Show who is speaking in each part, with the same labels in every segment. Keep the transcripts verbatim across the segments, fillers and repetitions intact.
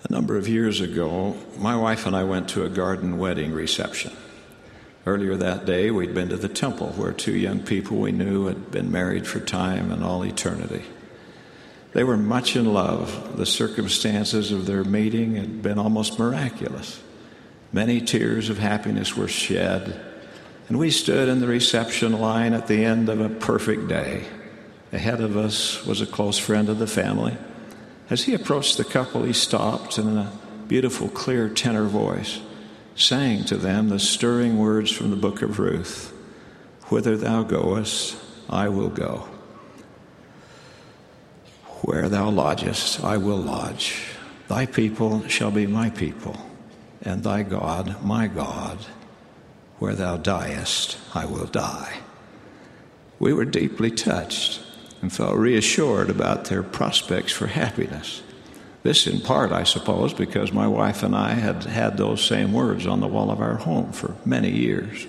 Speaker 1: A number of years ago, my wife and I went to a garden wedding reception. Earlier that day, we'd been to the temple where two young people we knew had been married for time and all eternity. They were much in love. The circumstances of their meeting had been almost miraculous. Many tears of happiness were shed, and we stood in the reception line at the end of a perfect day. Ahead of us was a close friend of the family. As he approached the couple, he stopped and in a beautiful, clear tenor voice sang to them the stirring words from the book of Ruth, "Whither thou goest, I will go. Where thou lodgest, I will lodge. Thy people shall be my people, and thy God my God. Where thou diest, I will die." We were deeply touched and felt reassured about their prospects for happiness. This in part, I suppose, because my wife and I had had those same words on the wall of our home for many years.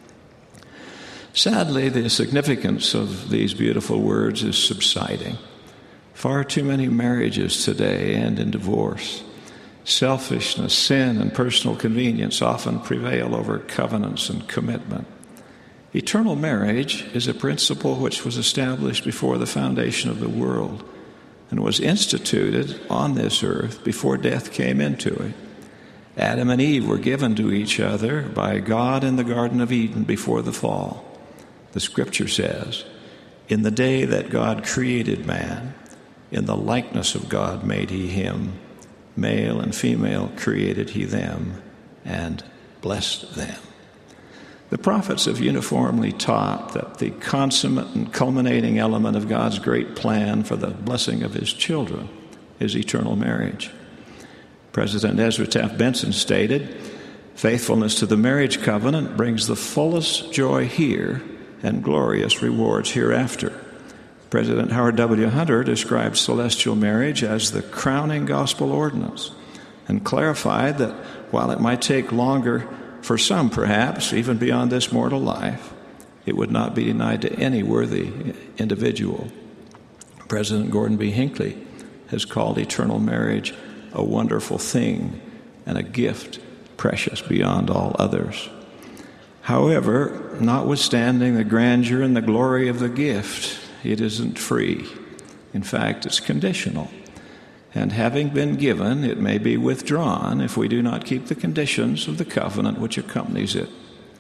Speaker 1: Sadly, the significance of these beautiful words is subsiding. Far too many marriages today end in divorce. Selfishness, sin, and personal convenience often prevail over covenants and commitment. Eternal marriage is a principle which was established before the foundation of the world and was instituted on this earth before death came into it. Adam and Eve were given to each other by God in the Garden of Eden before the fall. The Scripture says, "In the day that God created man, in the likeness of God made he him, male and female created he them, and blessed them." The prophets have uniformly taught that the consummate and culminating element of God's great plan for the blessing of his children is eternal marriage. President Ezra Taft Benson stated, "Faithfulness to the marriage covenant brings the fullest joy here and glorious rewards hereafter." President Howard W. Hunter described celestial marriage as the crowning gospel ordinance and clarified that while it might take longer for some, perhaps, even beyond this mortal life, it would not be denied to any worthy individual. President Gordon B. Hinckley has called eternal marriage a wonderful thing and a gift precious beyond all others. However, notwithstanding the grandeur and the glory of the gift, it isn't free. In fact, it's conditional. And having been given, it may be withdrawn if we do not keep the conditions of the covenant which accompanies it.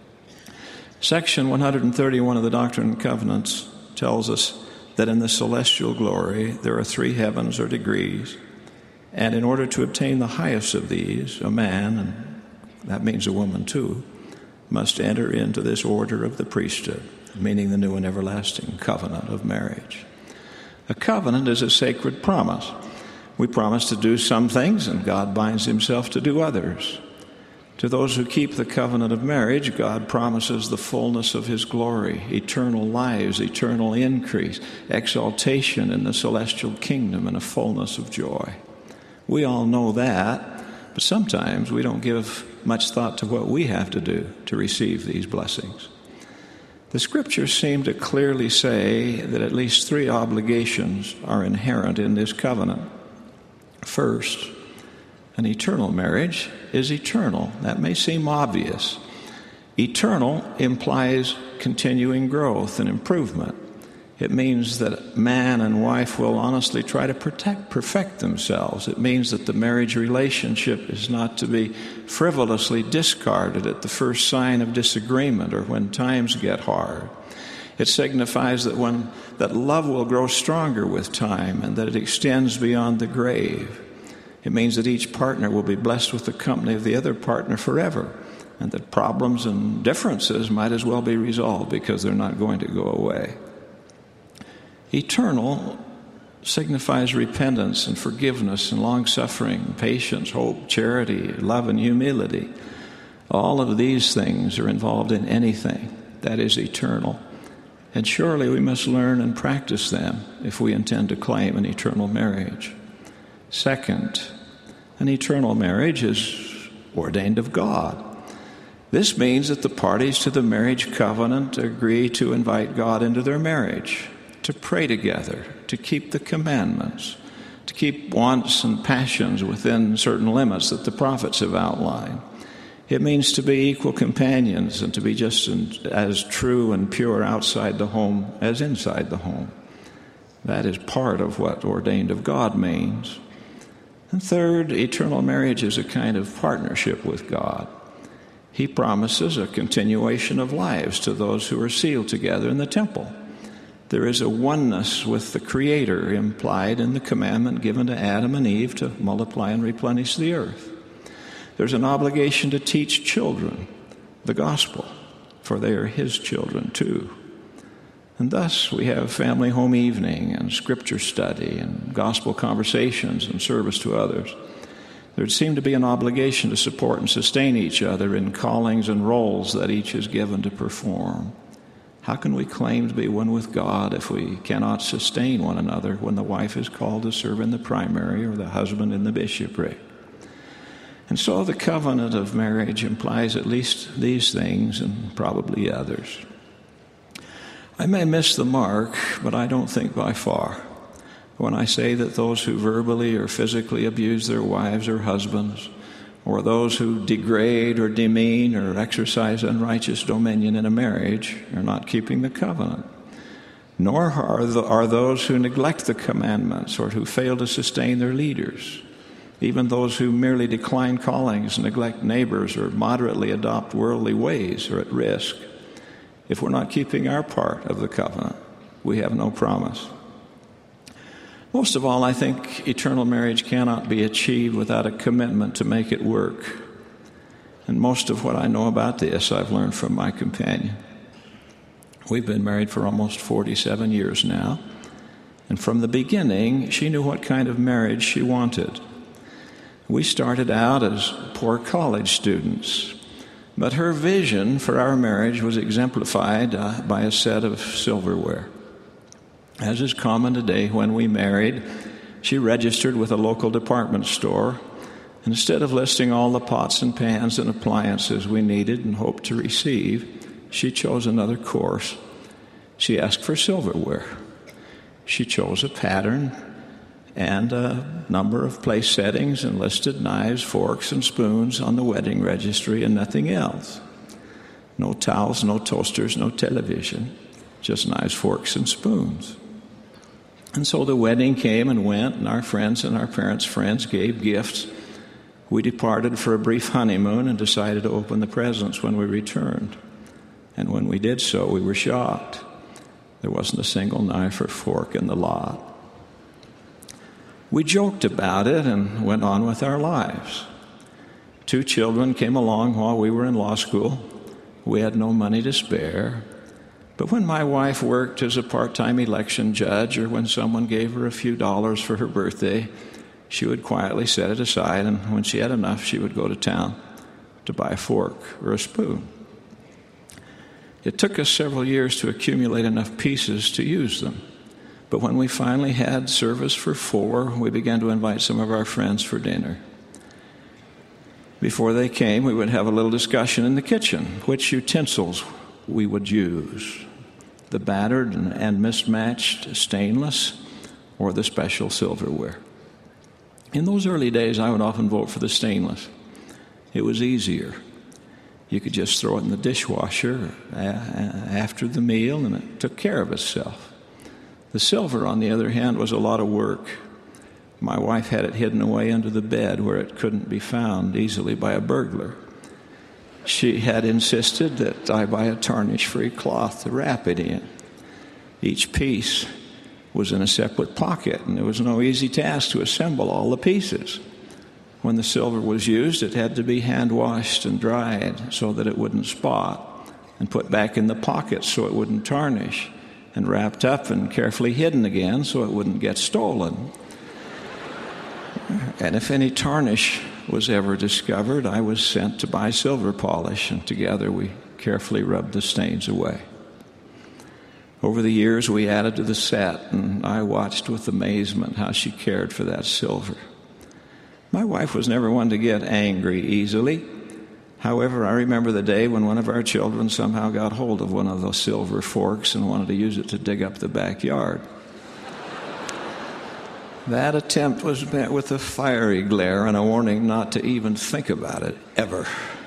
Speaker 1: Section one hundred thirty-one of the Doctrine and Covenants tells us that in the celestial glory there are three heavens or degrees, and in order to obtain the highest of these, a man, and that means a woman too, must enter into this order of the priesthood, meaning the new and everlasting covenant of marriage. A covenant is a sacred promise. We promise to do some things, and God binds himself to do others. To those who keep the covenant of marriage, God promises the fullness of his glory, eternal lives, eternal increase, exaltation in the celestial kingdom, and a fullness of joy. We all know that, but sometimes we don't give much thought to what we have to do to receive these blessings. The Scriptures seem to clearly say that at least three obligations are inherent in this covenant. First, an eternal marriage is eternal. That may seem obvious. Eternal implies continuing growth and improvement. It means that man and wife will honestly try to protect, perfect themselves. It means that the marriage relationship is not to be frivolously discarded at the first sign of disagreement or when times get hard. It signifies that when that love will grow stronger with time and that it extends beyond the grave. It means that each partner will be blessed with the company of the other partner forever, and that problems and differences might as well be resolved because they're not going to go away. Eternal signifies repentance and forgiveness and long-suffering, patience, hope, charity, love, and humility. All of these things are involved in anything that is eternal. And surely we must learn and practice them if we intend to claim an eternal marriage. Second, an eternal marriage is ordained of God. This means that the parties to the marriage covenant agree to invite God into their marriage, to pray together, to keep the commandments, to to keep wants and passions within certain limits that the prophets have outlined. It means to be equal companions and to be just as true and pure outside the home as inside the home. That is part of what ordained of God means. And third, eternal marriage is a kind of partnership with God. He promises a continuation of lives to those who are sealed together in the temple. There is a oneness with the Creator implied in the commandment given to Adam and Eve to multiply and replenish the earth. There's an obligation to teach children the gospel, for they are His children too. And thus we have family home evening and scripture study and gospel conversations and service to others. There would seem to be an obligation to support and sustain each other in callings and roles that each is given to perform. How can we claim to be one with God if we cannot sustain one another when the wife is called to serve in the primary or the husband in the bishopric? And so the covenant of marriage implies at least these things and probably others. I may miss the mark, but I don't think by far, when I say that those who verbally or physically abuse their wives or husbands, or those who degrade or demean or exercise unrighteous dominion in a marriage are not keeping the covenant. Nor are, the, are those who neglect the commandments or who fail to sustain their leaders. Even those who merely decline callings, neglect neighbors, or moderately adopt worldly ways are at risk. If we're not keeping our part of the covenant, we have no promise. Most of all, I think eternal marriage cannot be achieved without a commitment to make it work. And most of what I know about this, I've learned from my companion. We've been married for almost forty-seven years now, and from the beginning, she knew what kind of marriage she wanted. We started out as poor college students, but her vision for our marriage was exemplified uh, by a set of silverware. As is common today, when we married, she registered with a local department store. Instead of listing all the pots and pans and appliances we needed and hoped to receive, she chose another course. She asked for silverware. She chose a pattern and a number of place settings and listed knives, forks, and spoons on the wedding registry and nothing else. No towels, no toasters, no television, just knives, forks, and spoons. And so the wedding came and went, and our friends and our parents' friends gave gifts. We departed for a brief honeymoon and decided to open the presents when we returned. And when we did so, we were shocked. There wasn't a single knife or fork in the lot. We joked about it and went on with our lives. Two children came along while we were in law school. We had no money to spare. But when my wife worked as a part-time election judge, or when someone gave her a few dollars for her birthday, she would quietly set it aside, and when she had enough, she would go to town to buy a fork or a spoon. It took us several years to accumulate enough pieces to use them. But when we finally had service for four, we began to invite some of our friends for dinner. Before they came, we would have a little discussion in the kitchen, which utensils we would use, the battered and mismatched stainless or the special silverware. In those early days, I would often vote for the stainless. It was easier. You could just throw it in the dishwasher after the meal, and it took care of itself. The silver, on the other hand, was a lot of work. My wife had it hidden away under the bed where it couldn't be found easily by a burglar. She had insisted that I buy a tarnish-free cloth to wrap it in. Each piece was in a separate pocket, and it was no easy task to assemble all the pieces. When the silver was used, it had to be hand-washed and dried so that it wouldn't spot, and put back in the pocket so it wouldn't tarnish, and wrapped up and carefully hidden again so it wouldn't get stolen. And if any tarnish was ever discovered, I was sent to buy silver polish, and together we carefully rubbed the stains away. Over the years, we added to the set, and I watched with amazement how she cared for that silver. My wife was never one to get angry easily. However, I remember the day when one of our children somehow got hold of one of those silver forks and wanted to use it to dig up the backyard. That attempt was met with a fiery glare and a warning not to even think about it, ever.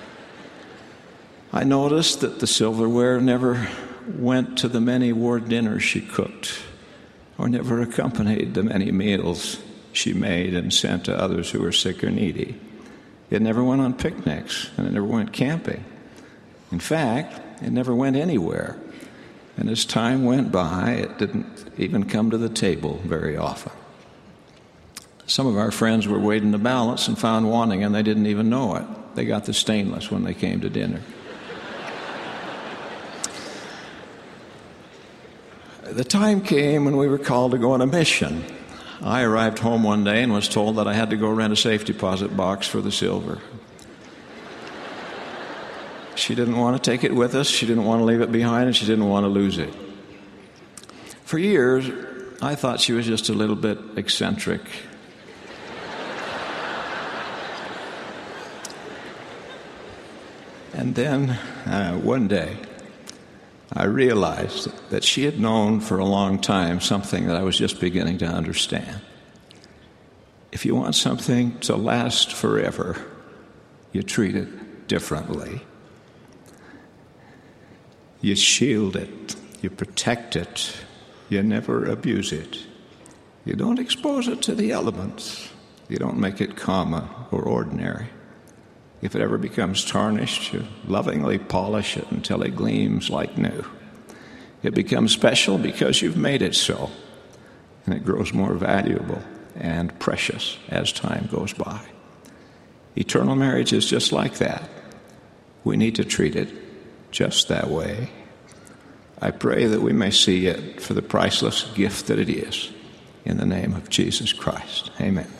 Speaker 1: I noticed that the silverware never went to the many war dinners she cooked, or never accompanied the many meals she made and sent to others who were sick or needy. It never went on picnics, and it never went camping. In fact, it never went anywhere. And as time went by, it didn't even come to the table very often. Some of our friends were weighed in the balance and found wanting, and they didn't even know it. They got the stainless when they came to dinner. The time came when we were called to go on a mission. I arrived home one day and was told that I had to go rent a safe deposit box for the silver. She didn't want to take it with us, she didn't want to leave it behind, and she didn't want to lose it. For years, I thought she was just a little bit eccentric. And then, uh, one day, I realized that she had known for a long time something that I was just beginning to understand. If you want something to last forever, you treat it differently. You shield it, you protect it, you never abuse it. You don't expose it to the elements. You don't make it common or ordinary. If it ever becomes tarnished, you lovingly polish it until it gleams like new. It becomes special because you've made it so, and it grows more valuable and precious as time goes by. Eternal marriage is just like that. We need to treat it just that way. I pray that we may see it for the priceless gift that it is. In the name of Jesus Christ. Amen.